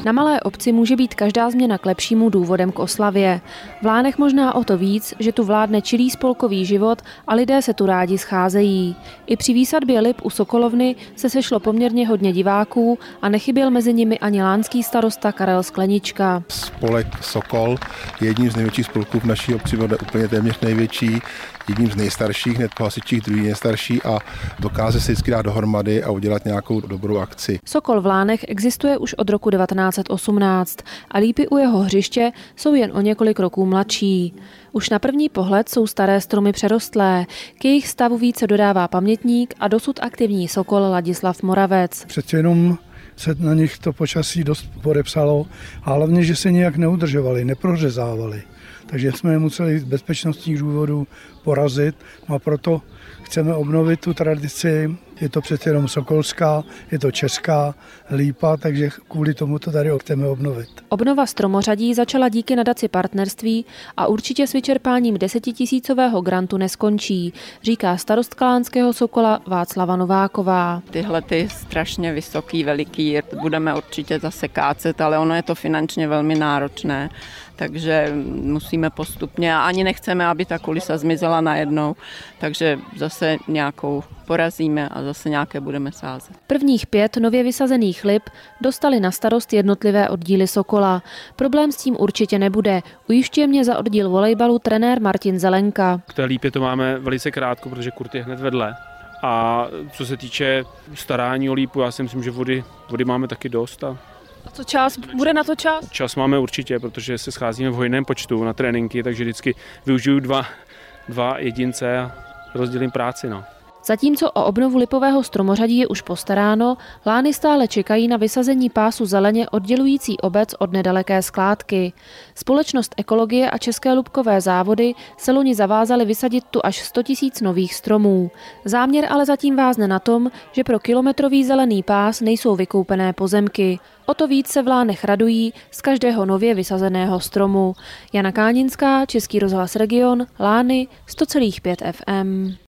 Na malé obci může být každá změna k lepšímu důvodem k oslavě. V Lánech možná o to víc, že tu vládne čilý spolkový život a lidé se tu rádi scházejí. I při výsadbě lip u Sokolovny se sešlo poměrně hodně diváků a nechyběl mezi nimi ani lánský starosta Karel Sklenička. Spolek Sokol je jedním z největších spolků v naší obci, bude úplně téměř největší, jedním z nejstarších, hned po hasičích druhý nejstarší a dokáže se vždycky dát dohromady a udělat nějakou dobrou akci. Sokol v Lánech existuje už od roku 1918 a lípy u jeho hřiště jsou jen o několik roků mladší. Už na první pohled jsou staré stromy přerostlé, k jejich stavu více dodává pamětník a dosud aktivní Sokol Ladislav Moravec. Přece jenom se na nich to počasí dost podepsalo a hlavně, že se nějak neudržovali, neprořezávali. Takže jsme je museli z bezpečnostních důvodů porazit a proto chceme obnovit tu tradici. Je to přece jenom sokolská, je to česká lípa, takže kvůli tomu to tady chceme obnovit. Obnova stromořadí začala díky nadaci partnerství a určitě s vyčerpáním 10 000 grantu neskončí, říká starostka lánského Sokola Václava Nováková. Tyhle ty strašně vysoký, veliký budeme určitě zase kácet, ale ono je to finančně velmi náročné, takže musíme postupně a ani nechceme, aby ta kulisa zmizela najednou, takže zase nějakou porazíme a zase nějaké budeme sázet. Prvních 5 nově vysazených lip dostali na starost jednotlivé oddíly Sokola. Problém s tím určitě nebude, ujišťuje mě za oddíl volejbalu trenér Martin Zelenka. K té lípě to máme velice krátko, protože kurt je hned vedle. A co se týče starání o lípu, já si myslím, že vody máme taky dost. A co čas? Bude na to čas? Čas máme určitě, protože se scházíme v hojném počtu na tréninky, takže vždycky využiju dva jedince a rozdělím práci. Zatímco o obnovu lipového stromořadí je už postaráno, Lány stále čekají na vysazení pásu zeleně oddělující obec od nedaleké skládky. Společnost Ekologie a České lupkové závody se loni zavázaly vysadit tu až 100 000 nových stromů. Záměr ale zatím vázne na tom, že pro kilometrový zelený pás nejsou vykoupené pozemky. O to víc se v Lánech radují z každého nově vysazeného stromu. Jana Káninská, Český rozhlas Region, Lány, 100,5 FM.